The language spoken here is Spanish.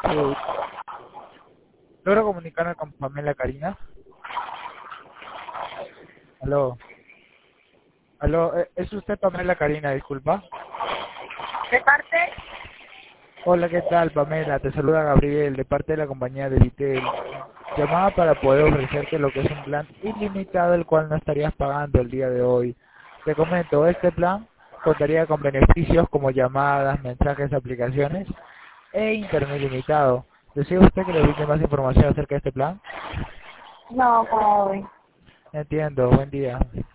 Sí. ¿Logro comunicarme con Pamela Karina? Aló. Aló, ¿es usted Pamela Karina, disculpa? ¿De parte? Hola, ¿qué tal, Pamela? Te saluda Gabriel, de parte de la compañía de Vitel. Llamaba para poder ofrecerte lo que es un plan ilimitado, el cual no estarías pagando el día de hoy. Te comento, este plan contaría con beneficios como llamadas, mensajes, aplicaciones e internet ilimitado. ¿Desea usted que le brinde más información acerca de este plan? No, para hoy. Entiendo, buen día.